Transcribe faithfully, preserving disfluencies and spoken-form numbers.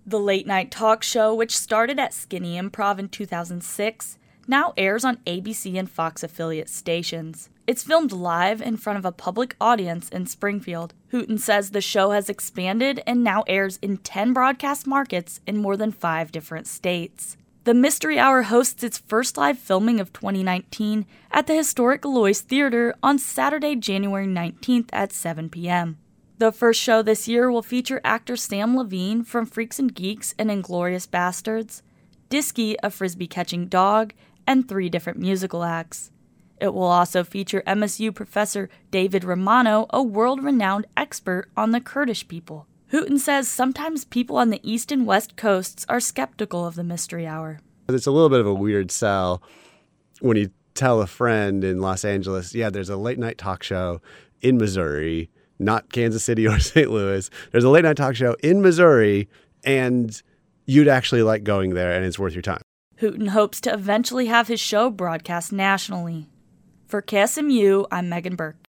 The late-night talk show, which started at Skinny Improv in two thousand six, now airs on A B C and Fox affiliate stations. It's filmed live in front of a public audience in Springfield. Hooten says the show has expanded and now airs in ten broadcast markets in more than five different states. The Mystery Hour hosts its first live filming of twenty nineteen at the historic Lois Theater on Saturday, January nineteenth at seven p.m. The first show this year will feature actor Sam Levine from Freaks and Geeks and Inglourious Bastards, Disky, a frisbee-catching dog, and three different musical acts. It will also feature M S U professor David Romano, a world-renowned expert on the Kurdish people. Hooten says sometimes people on the East and West Coasts are skeptical of the Mystery Hour. It's a little bit of a weird sell when you tell a friend in Los Angeles, yeah, there's a late-night talk show in Missouri, not Kansas City or Saint Louis. There's a late-night talk show in Missouri, and you'd actually like going there, and it's worth your time. Hooten hopes to eventually have his show broadcast nationally. For K S M U, I'm Megan Burke.